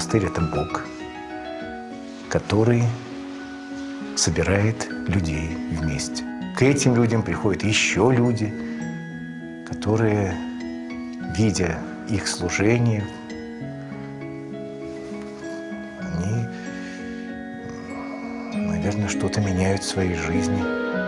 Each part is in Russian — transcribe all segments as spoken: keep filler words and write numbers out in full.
монастырь – это Бог, который собирает людей вместе. К этим людям приходят еще люди, которые, видя их служение, они, наверное, что-то меняют в своей жизни.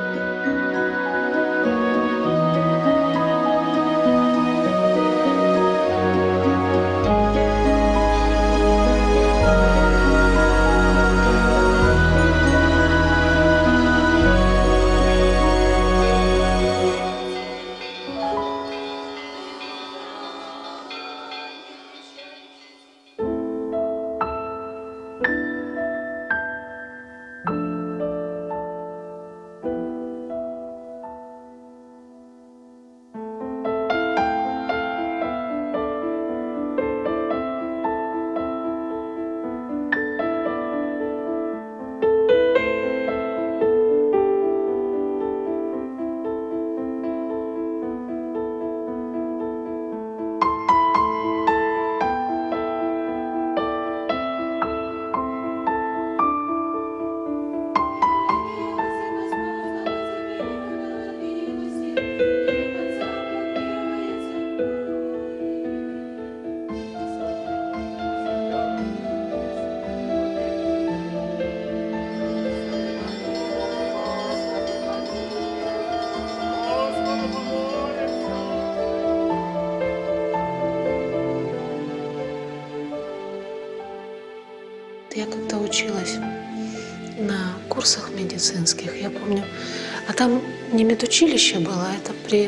Я когда училась на курсах медицинских, я помню, а там не медучилище было, а это при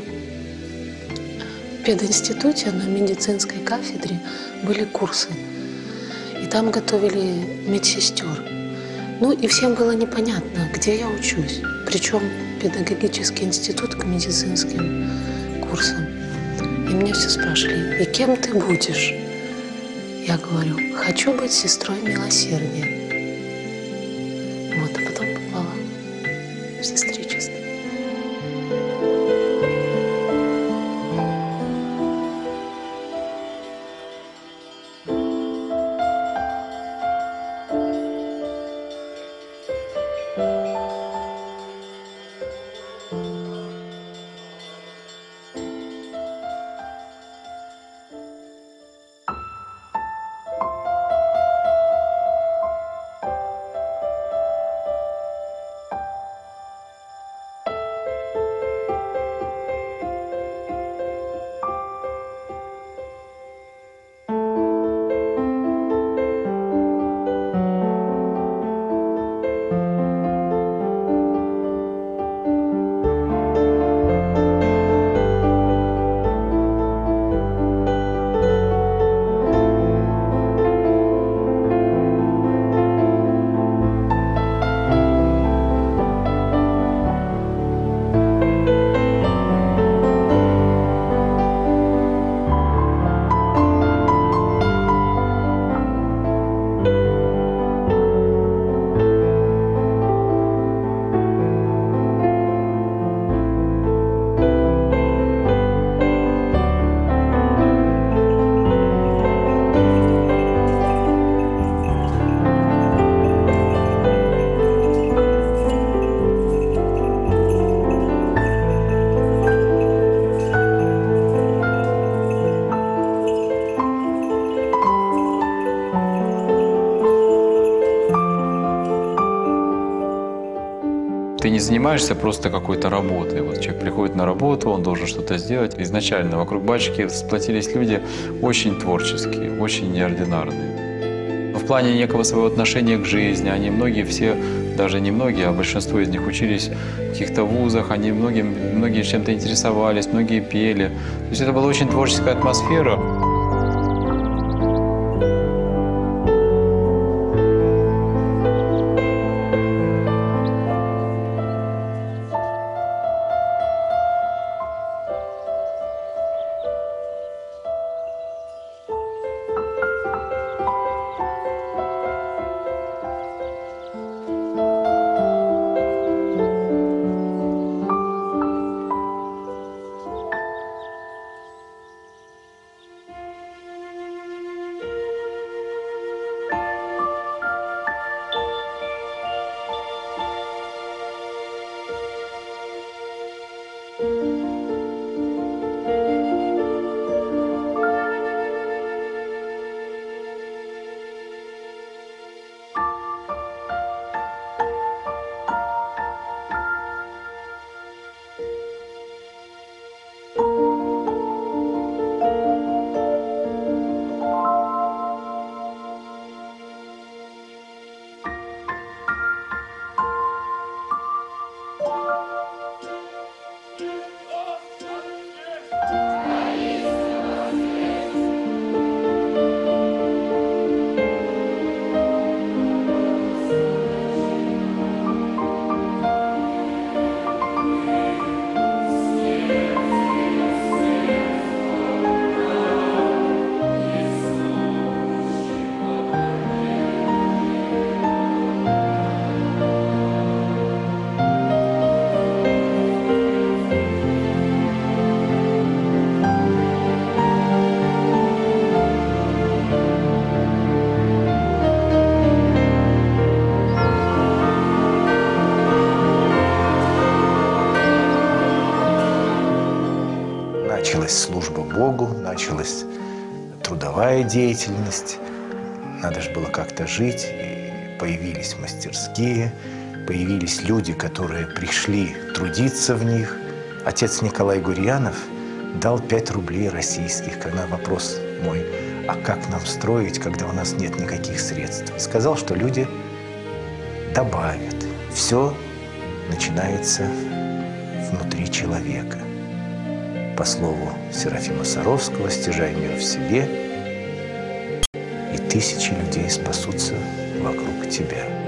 пединституте на медицинской кафедре были курсы. И там готовили медсестер. Ну и всем было непонятно, где я учусь. Причем педагогический институт к медицинским курсам. И меня все спрашивали: и кем ты будешь? Я говорю: хочу быть сестрой милосердия. Вот, а потом попала в сестричество. Ты не занимаешься просто какой-то работой. Вот человек приходит на работу, он должен что-то сделать. Изначально вокруг батюшки сплотились люди очень творческие, очень неординарные. В плане некого своего отношения к жизни, они многие все, даже не многие, а большинство из них учились в каких-то вузах, они многие, многие чем-то интересовались, многие пели. То есть это была очень творческая атмосфера. началась служба Богу, началась трудовая деятельность. Надо же было как-то жить. И появились мастерские, появились люди, которые пришли трудиться в них. Отец Николай Гурьянов дал пять рублей российских, когда вопрос мой, а как нам строить, когда у нас нет никаких средств? Сказал, что люди добавят. Все начинается внутри человека. По слову Серафима Саровского, стяжай мир в себе, и тысячи людей спасутся вокруг тебя.